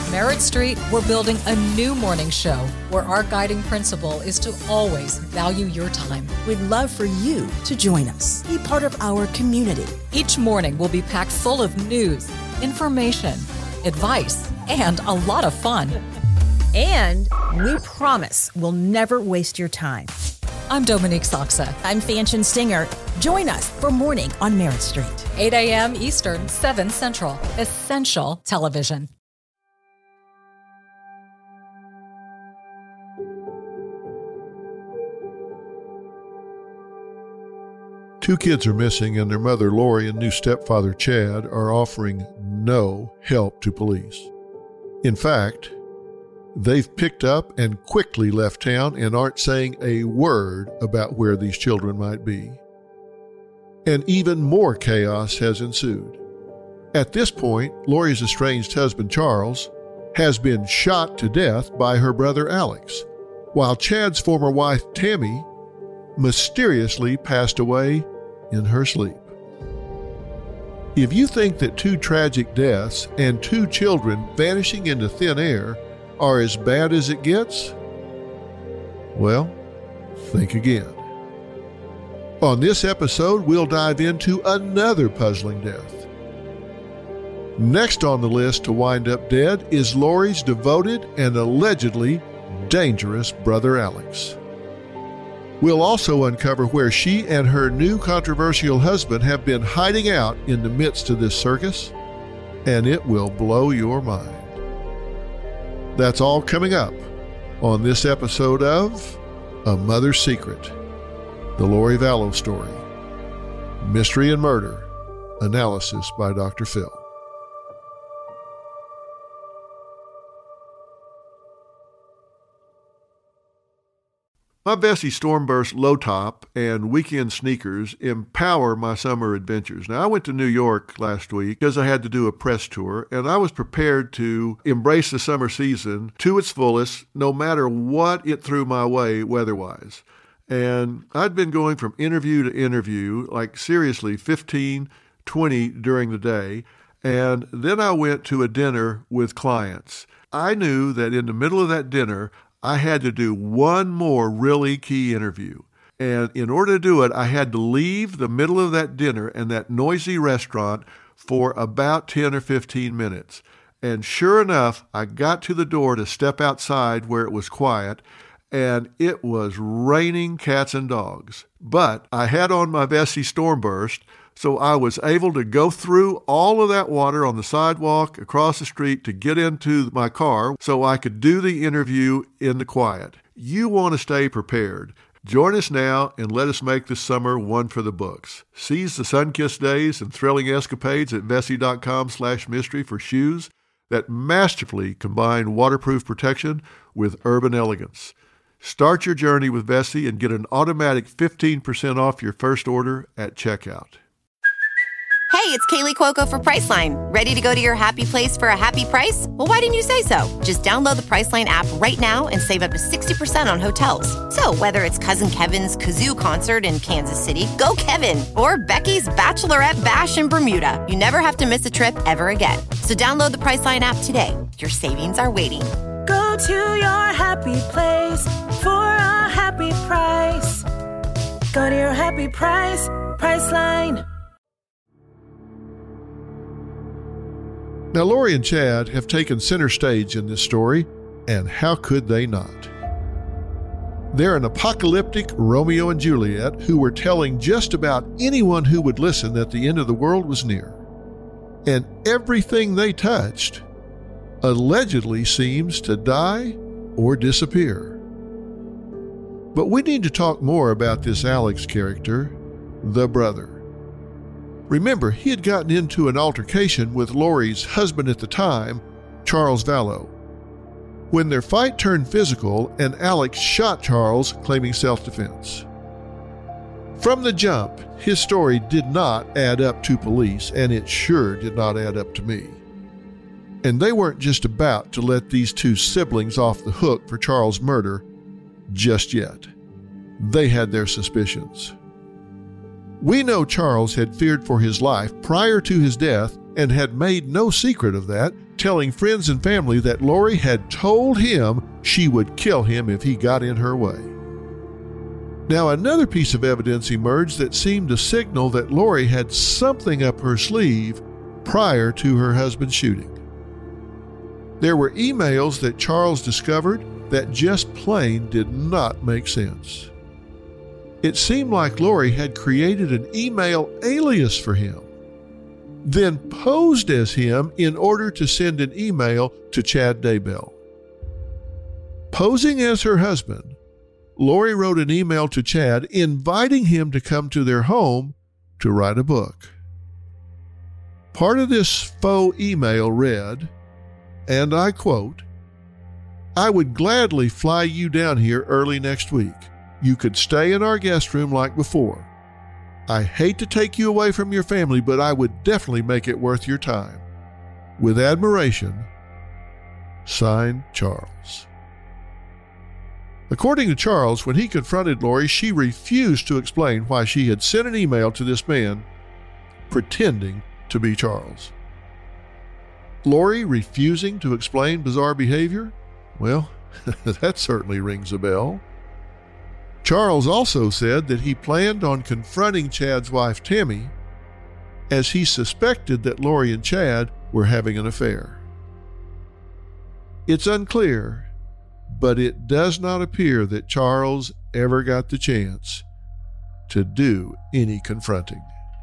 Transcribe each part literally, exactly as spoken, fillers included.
Merritt Street, we're building a new morning show where our guiding principle is to always value your time. We'd love for you to join us. Be part of our community. Each morning will be packed full of news, information, advice, and a lot of fun. And we promise we'll never waste your time. I'm Dominique Soxa. I'm Fanchon Singer. Join us for Morning on Merritt Street. eight a.m. Eastern, seven Central. Essential Television. Two kids are missing, and their mother, Lori, and new stepfather, Chad, are offering no help to police. In fact, they've picked up and quickly left town and aren't saying a word about where these children might be. And even more chaos has ensued. At this point, Lori's estranged husband, Charles, has been shot to death by her brother, Alex, while Chad's former wife, Tammy, mysteriously passed away in her sleep. If you think that two tragic deaths and two children vanishing into thin air are as bad as it gets, well, think again. On this episode, we'll dive into another puzzling death. Next on the list to wind up dead is Lori's devoted and allegedly dangerous brother Alex. We'll also uncover where she and her new controversial husband have been hiding out in the midst of this circus, and it will blow your mind. That's all coming up on this episode of A Mother's Secret, the Lori Vallow story, Mystery and Murder, analysis by Doctor Phil. My Vessi Stormburst low top and weekend sneakers empower my summer adventures. Now, I went to New York last week because I had to do a press tour, and I was prepared to embrace the summer season to its fullest, no matter what it threw my way weather-wise. And I'd been going from interview to interview, like seriously fifteen, twenty during the day, and then I went to a dinner with clients. I knew that in the middle of that dinner, I had to do one more really key interview. And in order to do it, I had to leave the middle of that dinner and that noisy restaurant for about ten or fifteen minutes. And sure enough, I got to the door to step outside where it was quiet, and it was raining cats and dogs. But I had on my Vessi Stormburst, so I was able to go through all of that water on the sidewalk across the street to get into my car so I could do the interview in the quiet. You want to stay prepared. Join us now and let us make this summer one for the books. Seize the sun-kissed days and thrilling escapades at Vessi.com slash mystery for shoes that masterfully combine waterproof protection with urban elegance. Start your journey with Vessi and get an automatic fifteen percent off your first order at checkout. Hey, it's Kaylee Cuoco for Priceline. Ready to go to your happy place for a happy price? Well, why didn't you say so? Just download the Priceline app right now and save up to sixty percent on hotels. So whether it's Cousin Kevin's Kazoo Concert in Kansas City, go Kevin, or Becky's Bachelorette Bash in Bermuda, you never have to miss a trip ever again. So download the Priceline app today. Your savings are waiting. Go to your happy place for a happy price. Go to your happy price, Priceline. Now, Lori and Chad have taken center stage in this story, and how could they not? They're an apocalyptic Romeo and Juliet who were telling just about anyone who would listen that the end of the world was near. And everything they touched allegedly seems to die or disappear. But we need to talk more about this Alex character, the brother. Remember, he had gotten into an altercation with Lori's husband at the time, Charles Vallow. When their fight turned physical and Alex shot Charles, claiming self-defense. From the jump, his story did not add up to police, and it sure did not add up to me. And they weren't just about to let these two siblings off the hook for Charles' murder just yet. They had their suspicions. We know Charles had feared for his life prior to his death and had made no secret of that, telling friends and family that Lori had told him she would kill him if he got in her way. Now, another piece of evidence emerged that seemed to signal that Lori had something up her sleeve prior to her husband's shooting. There were emails that Charles discovered that just plain did not make sense. It seemed like Lori had created an email alias for him, then posed as him in order to send an email to Chad Daybell. Posing as her husband, Lori wrote an email to Chad inviting him to come to their home to write a book. Part of this faux email read, and I quote, "I would gladly fly you down here early next week. You could stay in our guest room like before. I hate to take you away from your family, but I would definitely make it worth your time. With admiration, signed Charles." According to Charles, when he confronted Lori, she refused to explain why she had sent an email to this man pretending to be Charles. Lori refusing to explain bizarre behavior? Well, that certainly rings a bell. Charles also said that he planned on confronting Chad's wife, Tammy, as he suspected that Lori and Chad were having an affair. It's unclear, but it does not appear that Charles ever got the chance to do any confronting.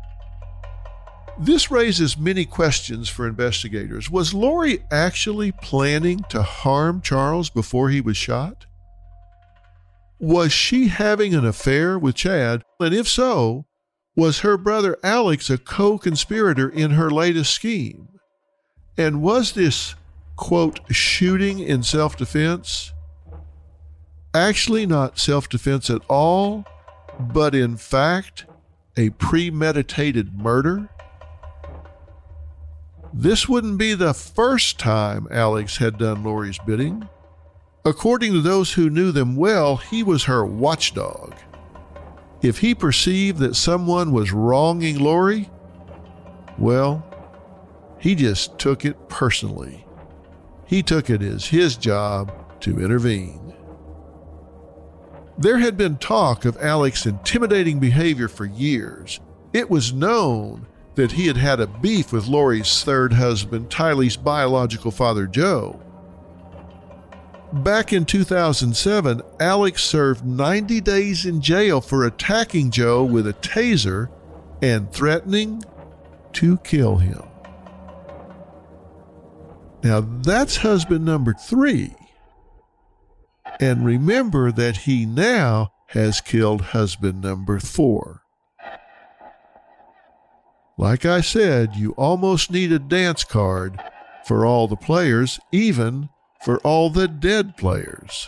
This raises many questions for investigators. Was Lori actually planning to harm Charles before he was shot? Was she having an affair with Chad? And if so, was her brother Alex a co-conspirator in her latest scheme? And was this, quote, shooting in self-defense actually not self-defense at all, but in fact a premeditated murder? This wouldn't be the first time Alex had done Lori's bidding. According to those who knew them well, he was her watchdog. If he perceived that someone was wronging Lori, well, he just took it personally. He took it as his job to intervene. There had been talk of Alex's intimidating behavior for years. It was known that he had had a beef with Lori's third husband, Tylee's biological father, Joe. Back in two thousand seven, Alex served ninety days in jail for attacking Joe with a taser and threatening to kill him. Now that's husband number three. And remember that he now has killed husband number four. Like I said, you almost need a dance card for all the players, even for all the dead players.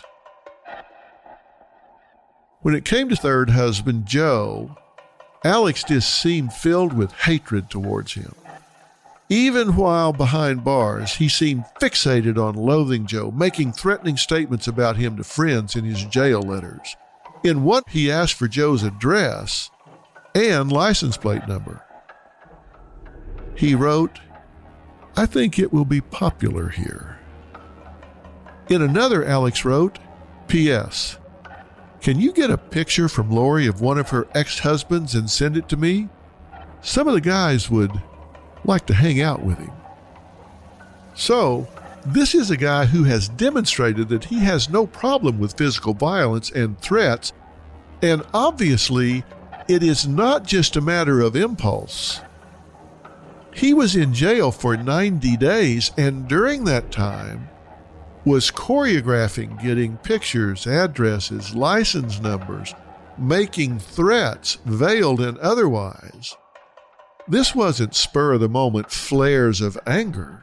When it came to third husband Joe, Alex just seemed filled with hatred towards him. Even while behind bars, he seemed fixated on loathing Joe, making threatening statements about him to friends in his jail letters. In one, he asked for Joe's address and license plate number. He wrote, "I think it will be popular here." In another, Alex wrote, P S Can you get a picture from Lori of one of her ex-husbands and send it to me? Some of the guys would like to hang out with him. So, this is a guy who has demonstrated that he has no problem with physical violence and threats, and obviously, it is not just a matter of impulse. He was in jail for ninety days, and during that time was choreographing getting pictures, addresses, license numbers, making threats, veiled and otherwise. This wasn't spur-of-the-moment flares of anger.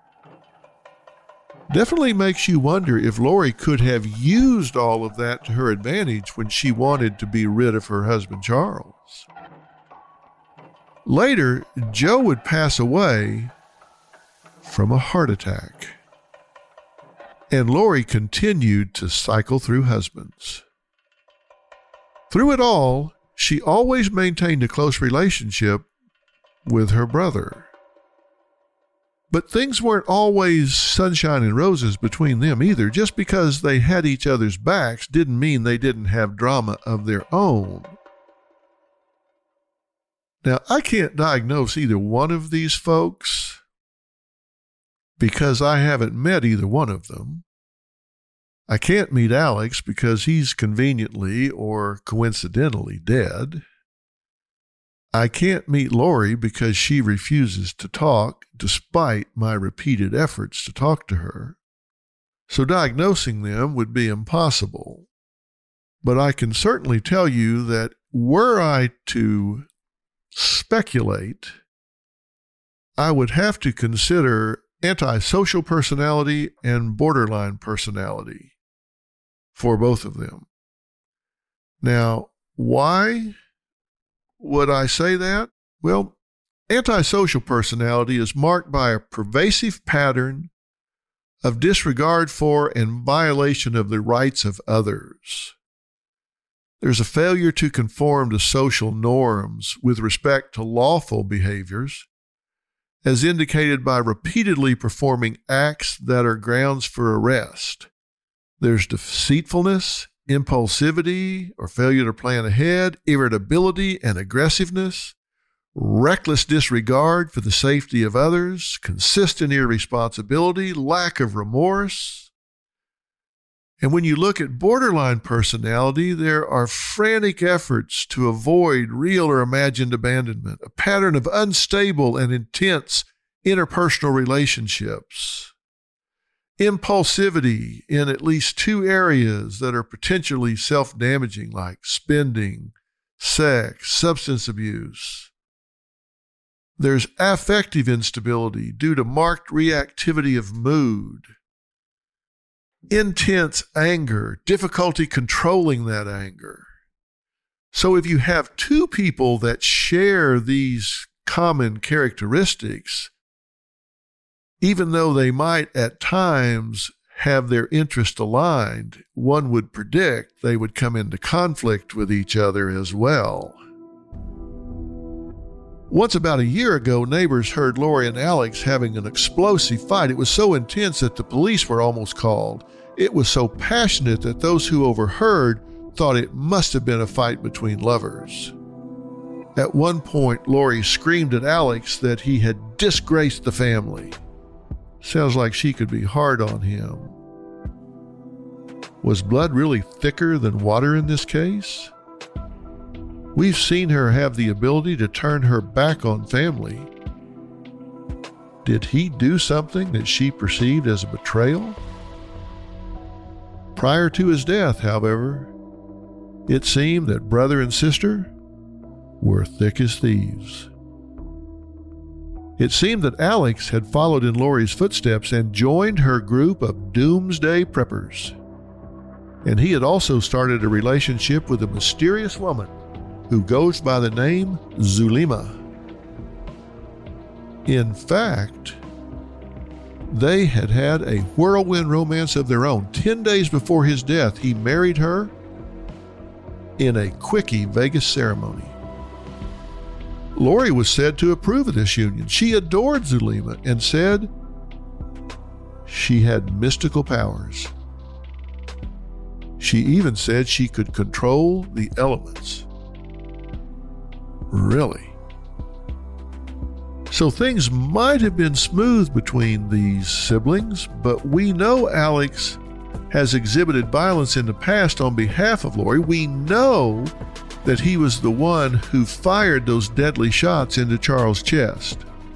Definitely makes you wonder if Lori could have used all of that to her advantage when she wanted to be rid of her husband Charles. Later, Joe would pass away from a heart attack, and Lori continued to cycle through husbands. Through it all, she always maintained a close relationship with her brother. But things weren't always sunshine and roses between them either. Just because they had each other's backs didn't mean they didn't have drama of their own. Now, I can't diagnose either one of these folks because I haven't met either one of them. I can't meet Alex because he's conveniently or coincidentally dead. I can't meet Lori because she refuses to talk despite my repeated efforts to talk to her. So diagnosing them would be impossible. But I can certainly tell you that were I to speculate, I would have to consider antisocial personality and borderline personality for both of them. Now, why would I say that? Well, antisocial personality is marked by a pervasive pattern of disregard for and violation of the rights of others. There's a failure to conform to social norms with respect to lawful behaviors, as indicated by repeatedly performing acts that are grounds for arrest. There's deceitfulness, impulsivity or failure to plan ahead, irritability and aggressiveness, reckless disregard for the safety of others, consistent irresponsibility, lack of remorse. And when you look at borderline personality, there are frantic efforts to avoid real or imagined abandonment, a pattern of unstable and intense interpersonal relationships, impulsivity in at least two areas that are potentially self-damaging, like spending, sex, substance abuse. There's affective instability due to marked reactivity of mood, intense anger, difficulty controlling that anger. So if you have two people that share these common characteristics, even though they might at times have their interest aligned, one would predict they would come into conflict with each other as well. Once about a year ago, neighbors heard Lori and Alex having an explosive fight. It was so intense that the police were almost called. It was so passionate that those who overheard thought it must have been a fight between lovers. At one point, Lori screamed at Alex that he had disgraced the family. Sounds like she could be hard on him. Was blood really thicker than water in this case? We've seen her have the ability to turn her back on family. Did he do something that she perceived as a betrayal? Prior to his death, however, it seemed that brother and sister were thick as thieves. It seemed that Alex had followed in Lori's footsteps and joined her group of doomsday preppers. And he had also started a relationship with a mysterious woman who goes by the name Zulema. In fact, they had had a whirlwind romance of their own. Ten days before his death, he married her in a quickie Vegas ceremony. Lori was said to approve of this union. She adored Zulema and said she had mystical powers. She even said she could control the elements. Really? So things might have been smooth between these siblings, but we know Alex has exhibited violence in the past on behalf of Lori. We know that he was the one who fired those deadly shots into Charles' chest.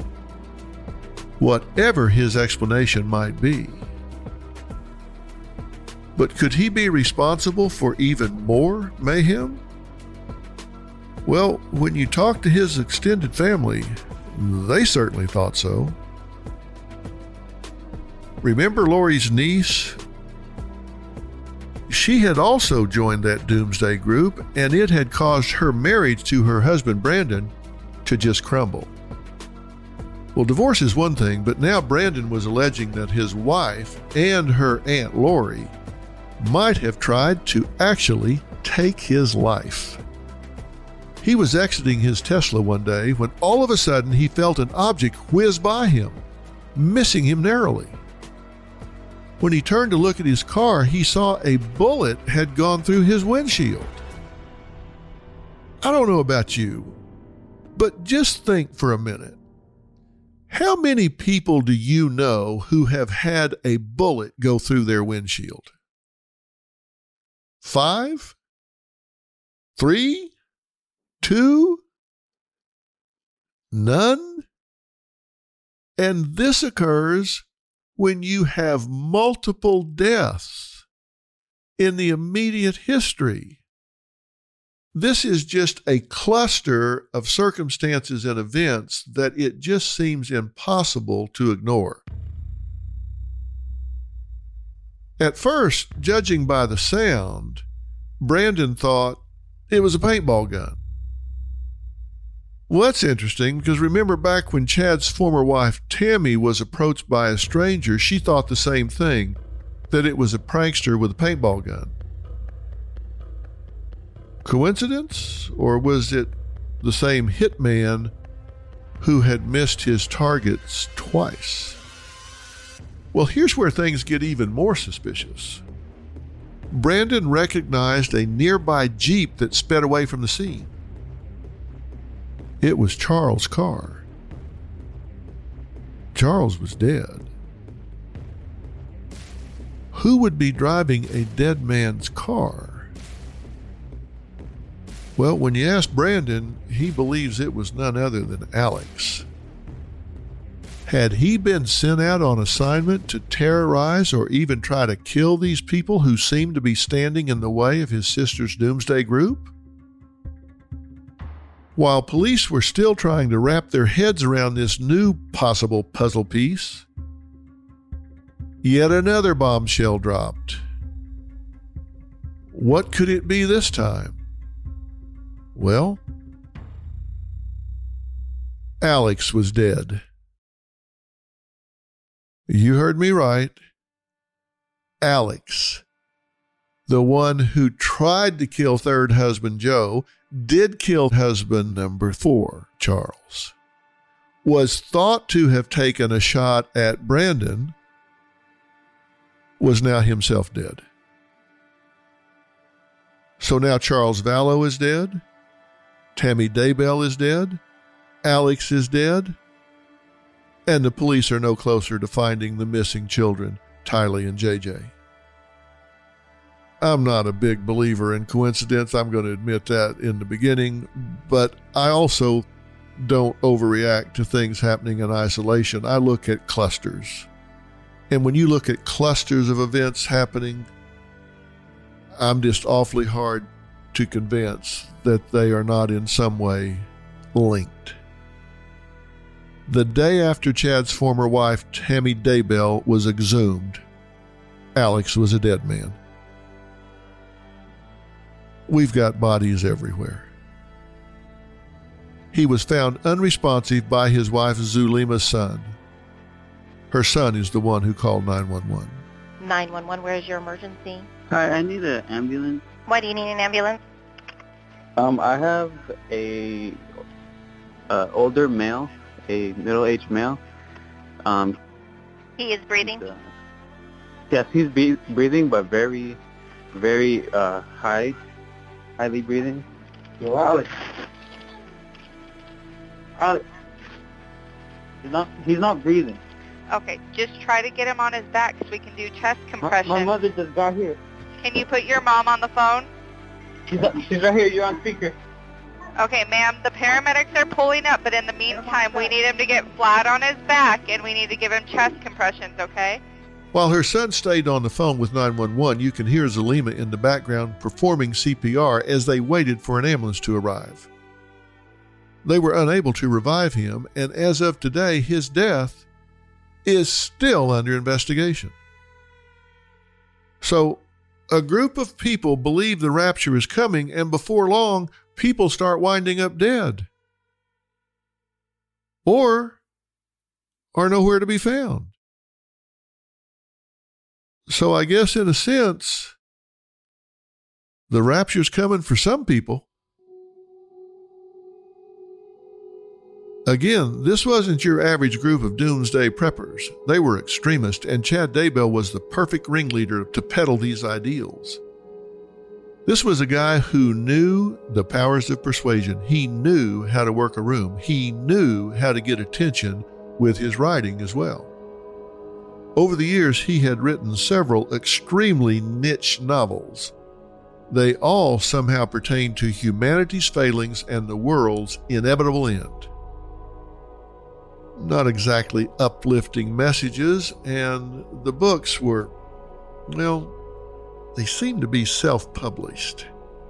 Whatever his explanation might be. But could he be responsible for even more mayhem? Well, when you talk to his extended family, they certainly thought so. Remember Lori's niece? She had also joined that doomsday group, and it had caused her marriage to her husband Brandon to just crumble. Well, divorce is one thing, but now Brandon was alleging that his wife and her Aunt Lori might have tried to actually take his life. He was exiting his Tesla one day when all of a sudden he felt an object whiz by him. missing him narrowly. When he turned to look at his car, he saw a bullet had gone through his windshield. I don't know about you, but just think for a minute. How many people do you know who have had a bullet go through their windshield? Five? Three? Two? None? And this occurs when you have multiple deaths in the immediate history. This is just a cluster of circumstances and events that it just seems impossible to ignore. At first, judging by the sound, Brandon thought it was a paintball gun. Well, that's interesting because remember back when Chad's former wife, Tammy, was approached by a stranger, she thought the same thing, that it was a prankster with a paintball gun. Coincidence? Or was it the same hitman who had missed his targets twice? Well, here's where things get even more suspicious. Brandon recognized a nearby Jeep that sped away from the scene. It was Charles' car. Charles was dead. Who would be driving a dead man's car? Well, when you ask Brandon, he believes it was none other than Alex. Had he been sent out on assignment to terrorize or even try to kill these people who seemed to be standing in the way of his sister's doomsday group? While police were still trying to wrap their heads around this new possible puzzle piece, yet another bombshell dropped. What could it be this time? Well, Alex was dead. You heard me right. Alex, the one who tried to kill third husband Joe, did kill husband number four, Charles, was thought to have taken a shot at Brandon, was now himself dead. So now Charles Vallow is dead, Tammy Daybell is dead, Alex is dead, and the police are no closer to finding the missing children, Tylee and J J. I'm not a big believer in coincidence. I'm going to admit that in the beginning, but I also don't overreact to things happening in isolation. I look at clusters. And when you look at clusters of events happening, I'm just awfully hard to convince that they are not in some way linked. The day after Chad's former wife, Tammy Daybell, was exhumed, Alex was a dead man. We've got bodies everywhere. He was found unresponsive by his wife Zulima's son. Her son is the one who called nine one one. nine one one, where is your emergency? Hi, I need an ambulance. Why do you need an ambulance? Um, I have a uh, older male, a middle-aged male. Um, he is breathing? Uh, yes, he's be- breathing, but very, very uh, high. Highly breathing. Yo, Alex. Alex. He's not, he's not breathing. Okay, just try to get him on his back so we can do chest compression. My, my mother just got here. Can you put your mom on the phone? She's, she's right here. You're on speaker. Okay, ma'am, the paramedics are pulling up, but in the meantime, we need him to get flat on his back, and we need to give him chest compressions, okay? While her son stayed on the phone with nine one one, you can hear Zulima in the background performing C P R as they waited for an ambulance to arrive. They were unable to revive him, and as of today, his death is still under investigation. So, a group of people believe the rapture is coming, and before long, people start winding up dead. Or are nowhere to be found. So I guess in a sense, the rapture's coming for some people. Again, this wasn't your average group of doomsday preppers. They were extremists, and Chad Daybell was the perfect ringleader to peddle these ideals. This was a guy who knew the powers of persuasion. He knew how to work a room. He knew how to get attention with his writing as well. Over the years, he had written several extremely niche novels. They all somehow pertain to humanity's failings and the world's inevitable end. Not exactly uplifting messages, and the books were, well, they seemed to be self-published.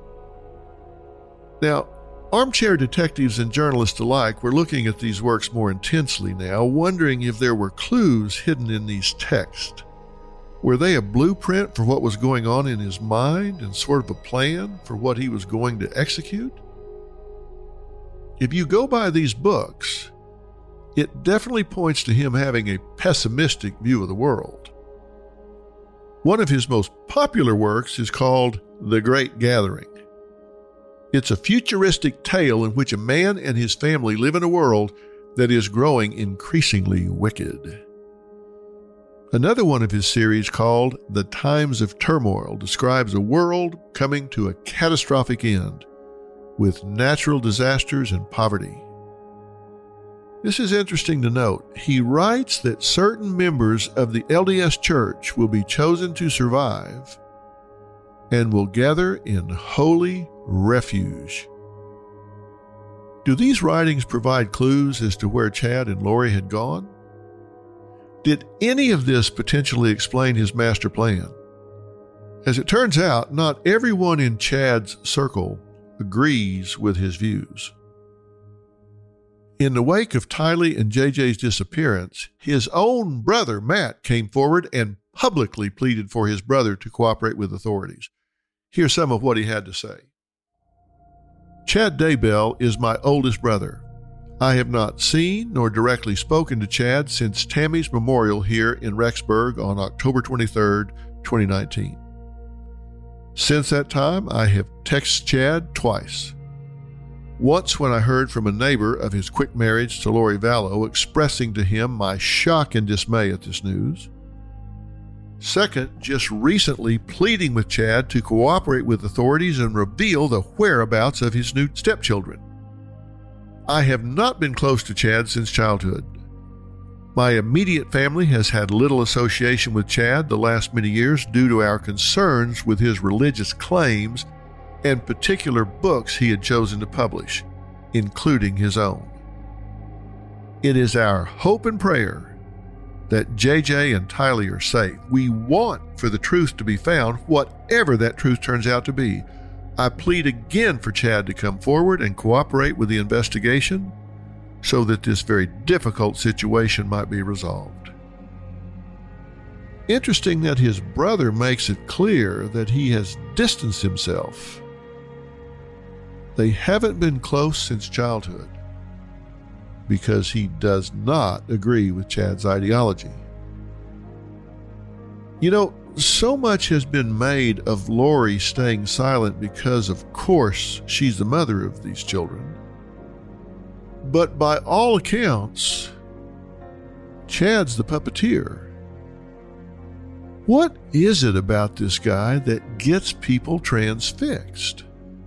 Now, armchair detectives and journalists alike were looking at these works more intensely now, wondering if there were clues hidden in these texts. Were they a blueprint for what was going on in his mind and sort of a plan for what he was going to execute? If you go by these books, it definitely points to him having a pessimistic view of the world. One of his most popular works is called The Great Gathering. It's a futuristic tale in which a man and his family live in a world that is growing increasingly wicked. Another one of his series, called The Times of Turmoil, describes a world coming to a catastrophic end with natural disasters and poverty. This is interesting to note. He writes that certain members of the L D S Church will be chosen to survive and will gather in holy refuge. Do these writings provide clues as to where Chad and Lori had gone? Did any of this potentially explain his master plan? As it turns out, not everyone in Chad's circle agrees with his views. In the wake of Tylee and J J's disappearance, his own brother, Matt, came forward and publicly pleaded for his brother to cooperate with authorities. Here's some of what he had to say. Chad Daybell is my oldest brother. I have not seen nor directly spoken to Chad since Tammy's memorial here in Rexburg on October twenty-third, twenty nineteen. Since that time, I have texted Chad twice. Once when I heard from a neighbor of his quick marriage to Lori Vallow, expressing to him my shock and dismay at this news. Second, just recently pleading with Chad to cooperate with authorities and reveal the whereabouts of his new stepchildren. I have not been close to Chad since childhood. My immediate family has had little association with Chad the last many years due to our concerns with his religious claims and particular books he had chosen to publish, including his own. It is our hope and prayer that J J and Tylee are safe. We want for the truth to be found, whatever that truth turns out to be. I plead again for Chad to come forward and cooperate with the investigation so that this very difficult situation might be resolved. Interesting that his brother makes it clear that he has distanced himself. They haven't been close since childhood because he does not agree with Chad's ideology. You know, so much has been made of Lori staying silent because, of course, she's the mother of these children. But by all accounts, Chad's the puppeteer. What is it about this guy that gets people transfixed?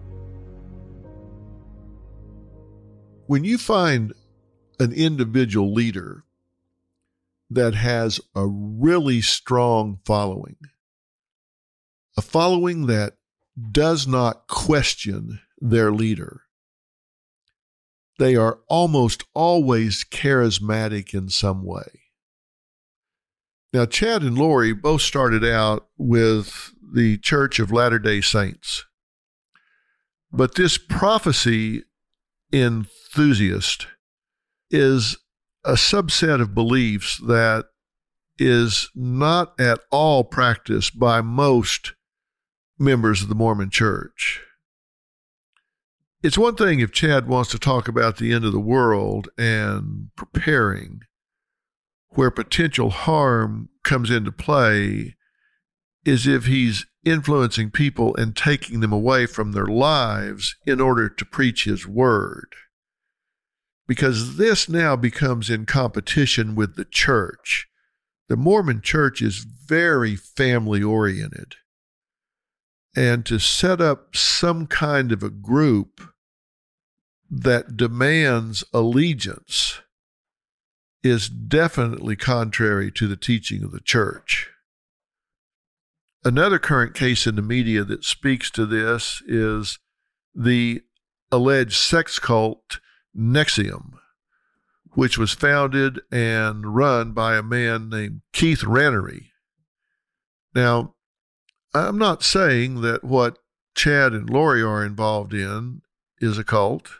When you find an individual leader that has a really strong following, a following that does not question their leader, they are almost always charismatic in some way. Now, Chad and Lori both started out with the Church of Latter-day Saints, but this prophecy enthusiast is a subset of beliefs that is not at all practiced by most members of the Mormon Church. It's one thing if Chad wants to talk about the end of the world and preparing, where potential harm comes into play is if he's influencing people and taking them away from their lives in order to preach his word. because this now becomes in competition with the church. The Mormon church is very family-oriented. And to set up some kind of a group that demands allegiance is definitely contrary to the teaching of the church. Another current case in the media that speaks to this is the alleged sex cult N X I V M, which was founded and run by a man named Keith Rannery. Now, I'm not saying that what Chad and Lori are involved in is a cult,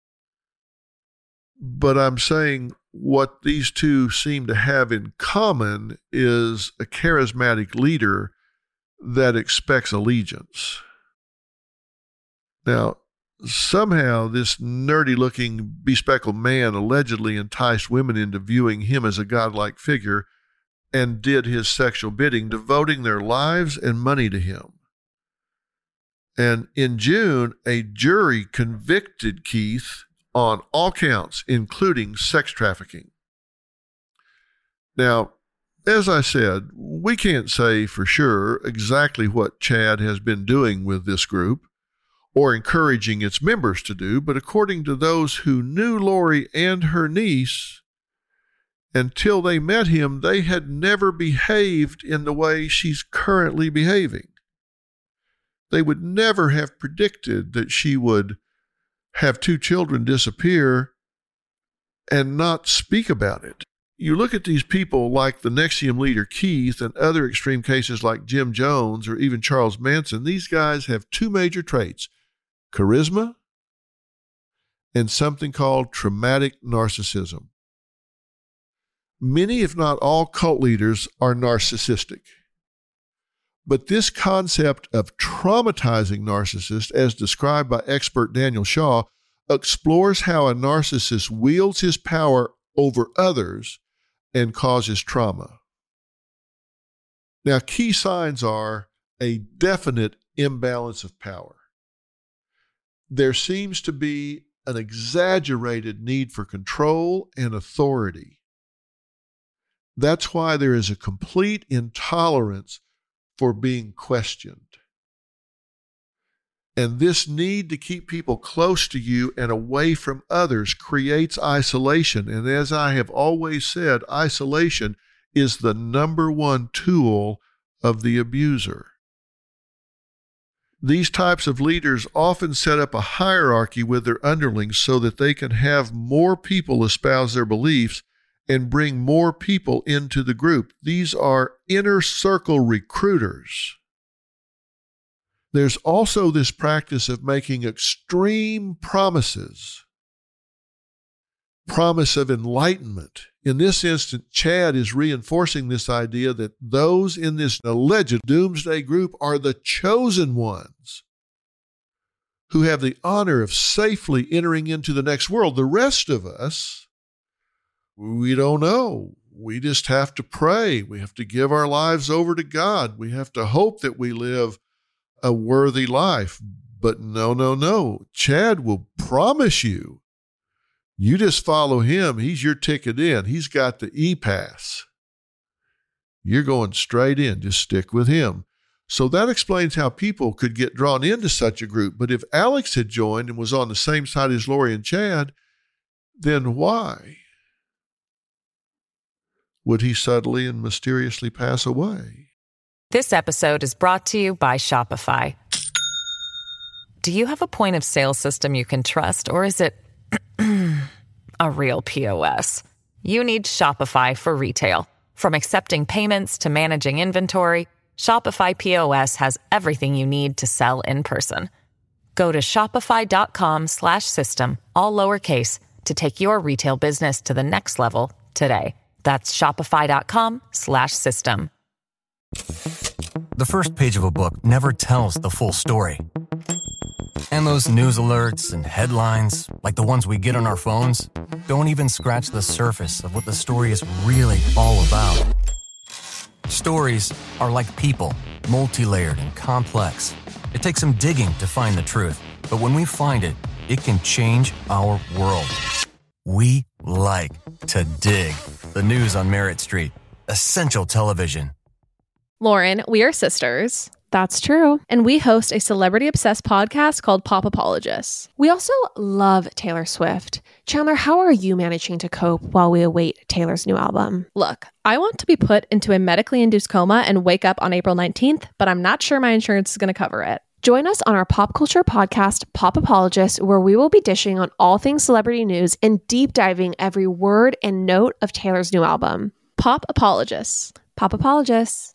but I'm saying what these two seem to have in common is a charismatic leader that expects allegiance. Now, somehow this nerdy-looking, bespectacled man allegedly enticed women into viewing him as a godlike figure and did his sexual bidding, devoting their lives and money to him. And in June, a jury convicted Keith on all counts, including sex trafficking. Now, as I said, we can't say for sure exactly what Chad has been doing with this group or encouraging its members to do, but according to those who knew Lori and her niece, until they met him, they had never behaved in the way she's currently behaving. They would never have predicted that she would have two children disappear and not speak about it. You look at these people like the N X I V M leader Keith and other extreme cases like Jim Jones or even Charles Manson. These guys have two major traits: charisma and something called traumatic narcissism. Many, if not all, cult leaders are narcissistic. But this concept of traumatizing narcissists, as described by expert Daniel Shaw, explores how a narcissist wields his power over others and causes trauma. Now, key signs are a definite imbalance of power. There seems to be an exaggerated need for control and authority. That's why there is a complete intolerance for being questioned. And this need to keep people close to you and away from others creates isolation. And as I have always said, isolation is the number one tool of the abuser. These types of leaders often set up a hierarchy with their underlings so that they can have more people espouse their beliefs and bring more people into the group. These are inner circle recruiters. There's also this practice of making extreme promises. Promise of enlightenment. In this instance, Chad is reinforcing this idea that those in this alleged doomsday group are the chosen ones who have the honor of safely entering into the next world. The rest of us, we don't know. We just have to pray. We have to give our lives over to God. We have to hope that we live a worthy life. But no, no, no. Chad will promise you. You just follow him. He's your ticket in. He's got the E-Pass. You're going straight in. Just stick with him. So that explains how people could get drawn into such a group. But if Alex had joined and was on the same side as Lori and Chad, then why would he suddenly and mysteriously pass away? This episode is brought to you by Shopify. Do you have a point of sale system you can trust, or is it a real P O S? You need Shopify for retail. From accepting payments to managing inventory, Shopify P O S has everything you need to sell in person. Go to shopify.com slash system, all lowercase, to take your retail business to the next level today. That's shopify.com slash system. The first page of a book never tells the full story. And those news alerts and headlines, like the ones we get on our phones, don't even scratch the surface of what the story is really all about. Stories are like people, multi-layered and complex. It takes some digging to find the truth, but when we find it, it can change our world. We like to dig. The news on Merritt Street. Essential television. Lauren, we are sisters. That's true. And we host a celebrity-obsessed podcast called Pop Apologists. We also love Taylor Swift. Chandler, how are you managing to cope while we await Taylor's new album? Look, I want to be put into a medically induced coma and wake up on April nineteenth, but I'm not sure my insurance is going to cover it. Join us on our pop culture podcast, Pop Apologists, where we will be dishing on all things celebrity news and deep diving every word and note of Taylor's new album. Pop Apologists. Pop Apologists.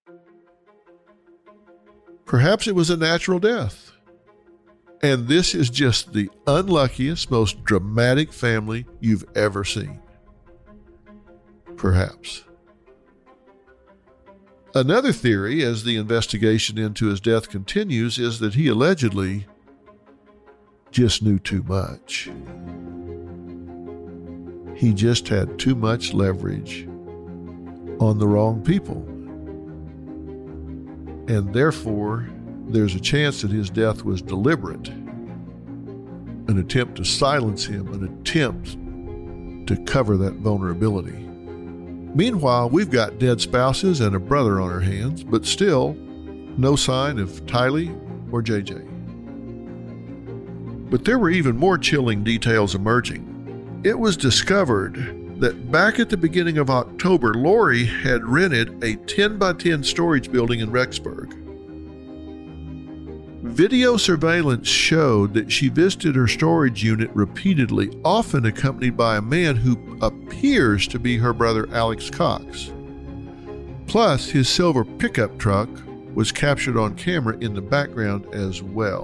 Perhaps it was a natural death. And this is just the unluckiest, most dramatic family you've ever seen. Perhaps. Another theory, as the investigation into his death continues, is that he allegedly just knew too much. He just had too much leverage on the wrong people. And therefore, there's a chance that his death was deliberate, an attempt to silence him, an attempt to cover that vulnerability. Meanwhile, we've got dead spouses and a brother on our hands, but still no sign of Tylee or J J. But there were even more chilling details emerging. It was discovered that back at the beginning of October, Lori had rented a ten by ten storage building in Rexburg. Video surveillance showed that she visited her storage unit repeatedly, often accompanied by a man who appears to be her brother Alex Cox. Plus, his silver pickup truck was captured on camera in the background as well.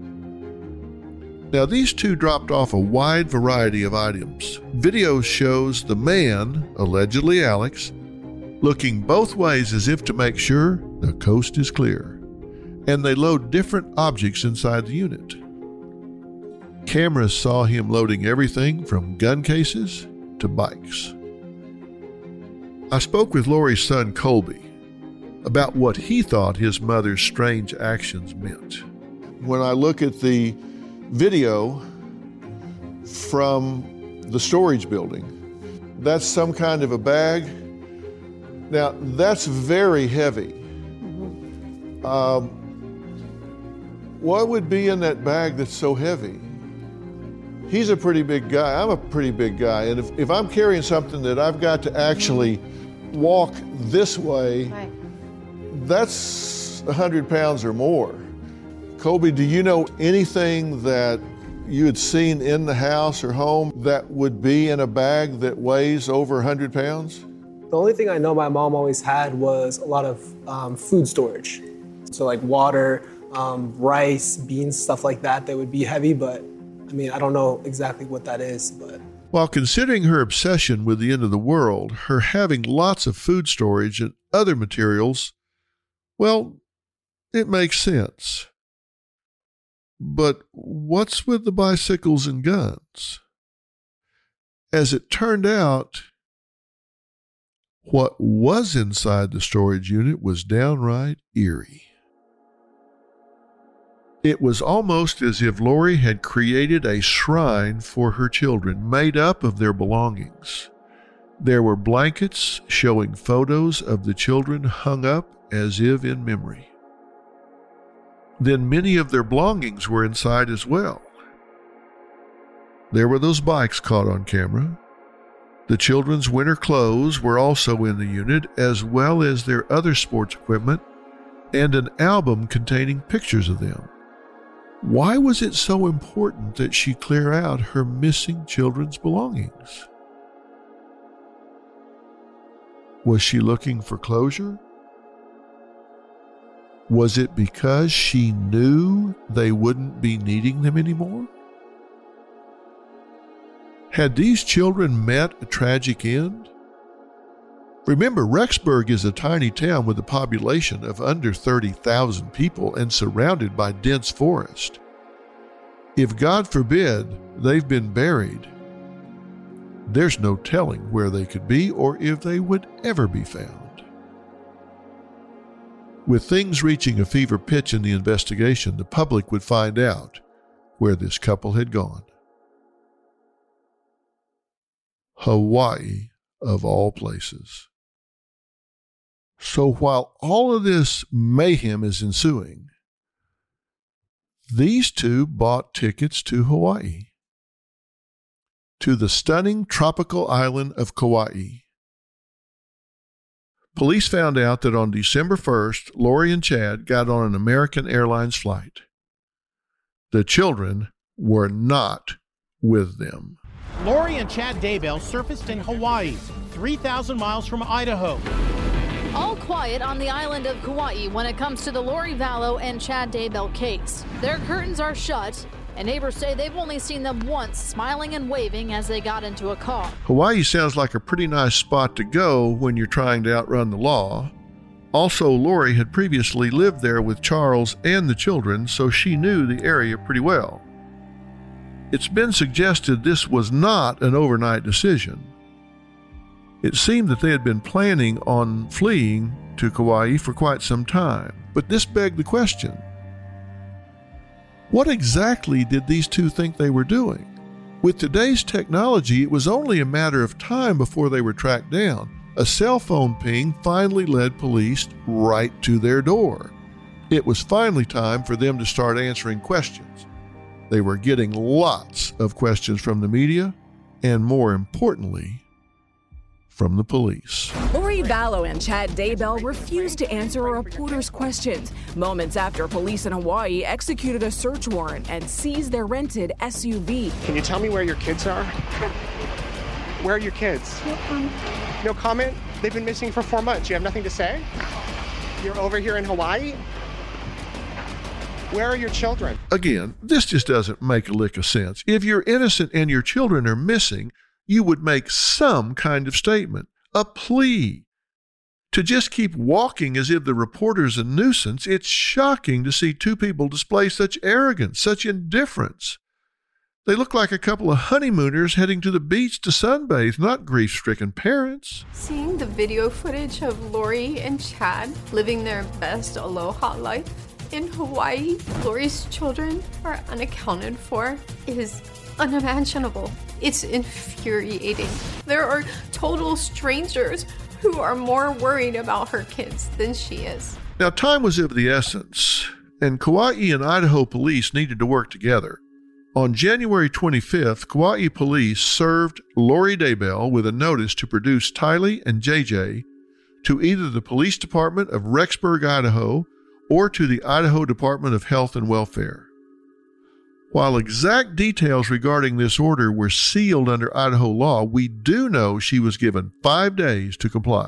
Now, these two dropped off a wide variety of items. Video shows the man, allegedly Alex, looking both ways as if to make sure the coast is clear. And they load different objects inside the unit. Cameras saw him loading everything from gun cases to bikes. I spoke with Lori's son Colby about what he thought his mother's strange actions meant. When I look at the video from the storage building, that's some kind of a bag. Now, that's very heavy. Um, what would be in that bag that's so heavy? He's a pretty big guy. I'm a pretty big guy. And if, if I'm carrying something that I've got to actually walk this way, right, that's one hundred pounds or more. Colby, do you know anything that you had seen in the house or home that would be in a bag that weighs over one hundred pounds? The only thing I know my mom always had was a lot of um, food storage. So like water, um, rice, beans, stuff like that, that would be heavy, but I mean, I don't know exactly what that is, but. While considering her obsession with the end of the world, her having lots of food storage and other materials, well, it makes sense. But what's with the bicycles and guns? As it turned out, what was inside the storage unit was downright eerie. It was almost as if Lori had created a shrine for her children, made up of their belongings. There were blankets showing photos of the children hung up as if in memory. Then many of their belongings were inside as well. There were those bikes caught on camera. The children's winter clothes were also in the unit, as well as their other sports equipment and an album containing pictures of them. Why was it so important that she clear out her missing children's belongings? Was she looking for closure? Was it because she knew they wouldn't be needing them anymore? Had these children met a tragic end? Remember, Rexburg is a tiny town with a population of under thirty thousand people and surrounded by dense forest. If, God forbid, they've been buried, there's no telling where they could be or if they would ever be found. With things reaching a fever pitch in the investigation, the public would find out where this couple had gone. Hawaii, of all places. So while all of this mayhem is ensuing, these two bought tickets to Hawaii, to the stunning tropical island of Kauai. Police found out that on December first, Lori and Chad got on an American Airlines flight. The children were not with them. Lori and Chad Daybell surfaced in Hawaii, three thousand miles from Idaho. All quiet on the island of Kauai when it comes to the Lori Vallow and Chad Daybell case. Their curtains are shut, and neighbors say they've only seen them once smiling and waving as they got into a car. Hawaii sounds like a pretty nice spot to go when you're trying to outrun the law. Also, Lori had previously lived there with Charles and the children, so she knew the area pretty well. It's been suggested this was not an overnight decision. It seemed that they had been planning on fleeing to Kauai for quite some time. But this begged the question, what exactly did these two think they were doing? With today's technology, it was only a matter of time before they were tracked down. A cell phone ping finally led police right to their door. It was finally time for them to start answering questions. They were getting lots of questions from the media, and more importantly, from the police. Lori Vallow and Chad Daybell refused to answer a reporter's questions moments after police in Hawaii executed a search warrant and seized their rented S U V. Can you tell me where your kids are? Where are your kids? No comment. No comment? They've been missing for four months. You have nothing to say? You're over here in Hawaii? Where are your children? Again, this just doesn't make a lick of sense. If you're innocent and your children are missing, you would make some kind of statement, a plea. To just keep walking as if the reporter's a nuisance, it's shocking to see two people display such arrogance, such indifference. They look like a couple of honeymooners heading to the beach to sunbathe, not grief-stricken parents. Seeing the video footage of Lori and Chad living their best aloha life in Hawaii, Lori's children are unaccounted for, is unimaginable. It's infuriating. There are total strangers who are more worried about her kids than she is. Now, time was of the essence, and Kauai and Idaho police needed to work together. On January twenty-fifth, Kauai police served Lori Daybell with a notice to produce Tylee and J J to either the police department of Rexburg, Idaho, or to the Idaho Department of Health and Welfare. While exact details regarding this order were sealed under Idaho law, we do know she was given five days to comply.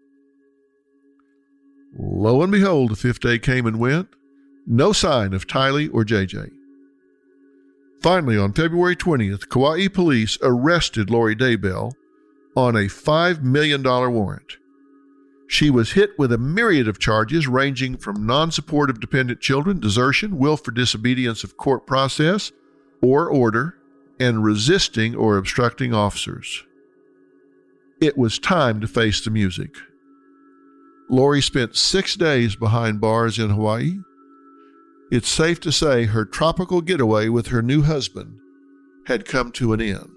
Lo and behold, the fifth day came and went. No sign of Tylee or J J. Finally, on February twentieth, Kauai police arrested Lori Daybell on a five million dollars warrant. She was hit with a myriad of charges ranging from non-support of dependent children, desertion, willful disobedience of court process or order, and resisting or obstructing officers. It was time to face the music. Lori spent six days behind bars in Hawaii. It's safe to say her tropical getaway with her new husband had come to an end.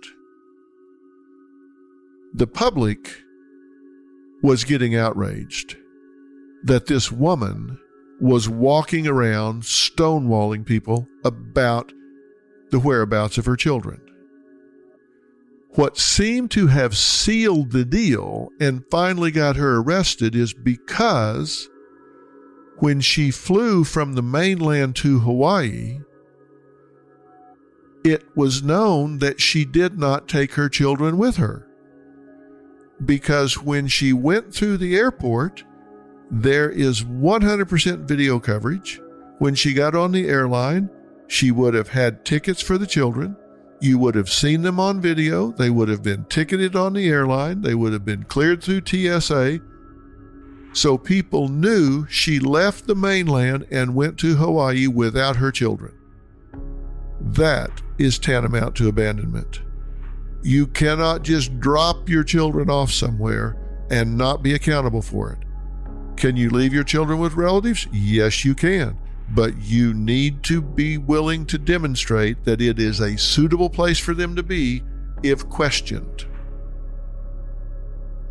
The public was getting outraged that this woman was walking around stonewalling people about the whereabouts of her children. What seemed to have sealed the deal and finally got her arrested is because when she flew from the mainland to Hawaii, it was known that she did not take her children with her. Because when she went through the airport, there is one hundred percent video coverage. When she got on the airline, she would have had tickets for the children. You would have seen them on video. They would have been ticketed on the airline. They would have been cleared through T S A. So people knew she left the mainland and went to Hawaii without her children. That is tantamount to abandonment. You cannot just drop your children off somewhere and not be accountable for it. Can you leave your children with relatives? Yes, you can. But you need to be willing to demonstrate that it is a suitable place for them to be if questioned.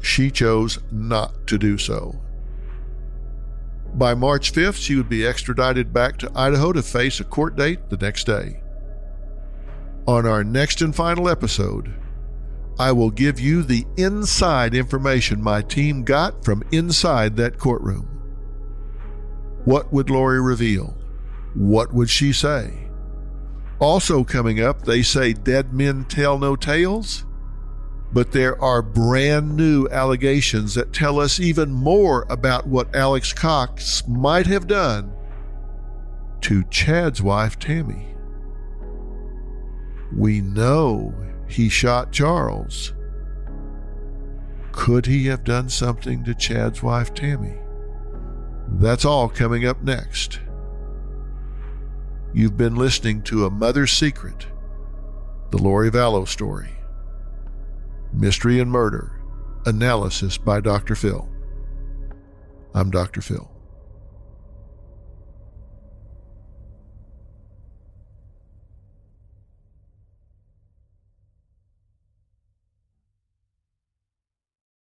She chose not to do so. By March fifth, she would be extradited back to Idaho to face a court date the next day. On our next and final episode, I will give you the inside information my team got from inside that courtroom. What would Lori reveal? What would she say? Also coming up, they say dead men tell no tales, but there are brand new allegations that tell us even more about what Alex Cox might have done to Chad's wife, Tammy. We know he shot Charles. Could he have done something to Chad's wife, Tammy? That's all coming up next. You've been listening to A Mother's Secret, the Lori Vallow story. Mystery and Murder, analysis by Doctor Phil. I'm Doctor Phil.